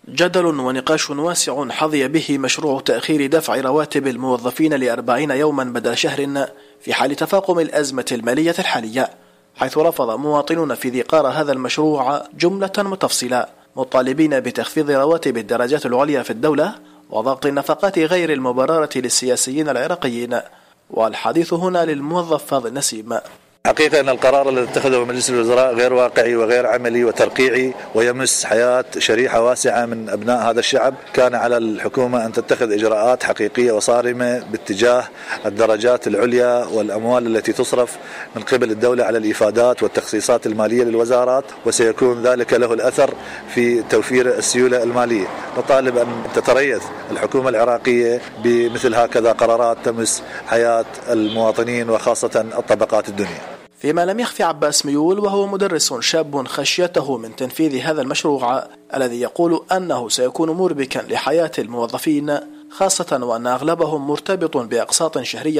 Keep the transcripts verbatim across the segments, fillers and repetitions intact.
جدل ونقاش واسع حظي به مشروع تأخير دفع رواتب الموظفين لأربعين يوما بدل شهر في حال تفاقم الأزمة المالية الحالية، حيث رفض مواطنون في ذي قارة هذا المشروع جملة متفصلة، مطالبين بتخفيض رواتب الدرجات العليا في الدولة وضغط النفقات غير المبررة للسياسيين العراقيين. والحديث هنا للموظف فاضل نسيم. حقيقة أن القرار الذي اتخذه مجلس الوزراء غير واقعي وغير عملي وترقيعي ويمس حياة شريحة واسعة من أبناء هذا الشعب. كان على الحكومة أن تتخذ إجراءات حقيقية وصارمة باتجاه الدرجات العليا والأموال التي تصرف من قبل الدولة على الإفادات والتخصيصات المالية للوزارات، وسيكون ذلك له الأثر في توفير السيولة المالية. نطالب أن تتريث الحكومة العراقية بمثل هكذا قرارات تمس حياة المواطنين وخاصة الطبقات الدنيا. فيما لم يخفي عباس ميول وهو مدرس شاب خشيته من تنفيذ هذا المشروع الذي يقول أنه سيكون مربكا لحياة الموظفين، خاصة وأن أغلبهم مرتبط بأقساط شهرية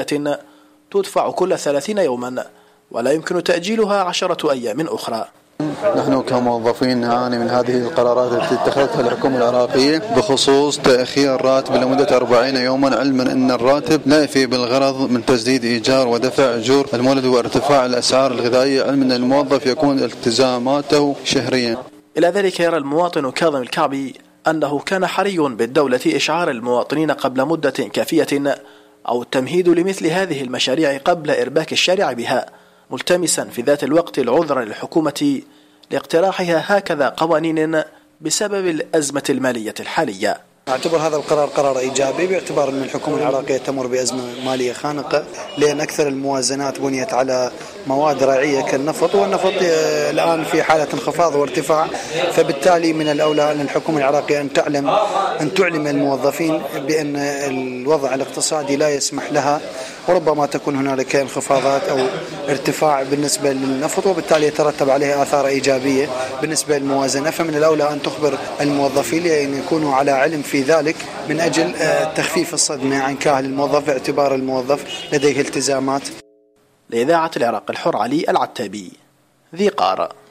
تدفع كل ثلاثين يوما ولا يمكن تأجيلها عشرة أيام أخرى. نحن كموظفين نعاني من هذه القرارات التي اتخذتها الحكومة العراقية بخصوص تأخير الراتب لمدة أربعين يوما، علما أن الراتب لا يفي بالغرض من تسديد إيجار ودفع أجور المولد وارتفاع الأسعار الغذائية، علما أن الموظف يكون التزاماته شهريا. إلى ذلك يرى المواطن كاظم الكعبي أنه كان حري بالدولة إشعار المواطنين قبل مدة كافية أو التمهيد لمثل هذه المشاريع قبل إرباك الشارع بها، ملتمسا في ذات الوقت العذر للحكومة لاقتراحها هكذا قوانين بسبب الأزمة المالية الحالية. أعتبر هذا القرار قرار إيجابي باعتبار أن الحكومة العراقية تمر بأزمة مالية خانقة، لأن أكثر الموازنات بنيت على مواد رائعية كالنفط، والنفط الآن في حالة انخفاض وارتفاع، فبالتالي من الأولى أن الحكومة العراقية أن تعلم أن تعلم الموظفين بأن الوضع الاقتصادي لا يسمح لها، وربما تكون هنالك انخفاضات أو ارتفاع بالنسبة للنفط، وبالتالي يترتب عليها آثار إيجابية بالنسبة للموازنة. فمن الأولى أن تخبر الموظفين لأن يكونوا على علم في ذلك من أجل تخفيف الصدمة عن كاهل الموظف باعتبار الموظف لديه التزامات. لإذاعة العراق الحر، علي العتابي، ذي قارة.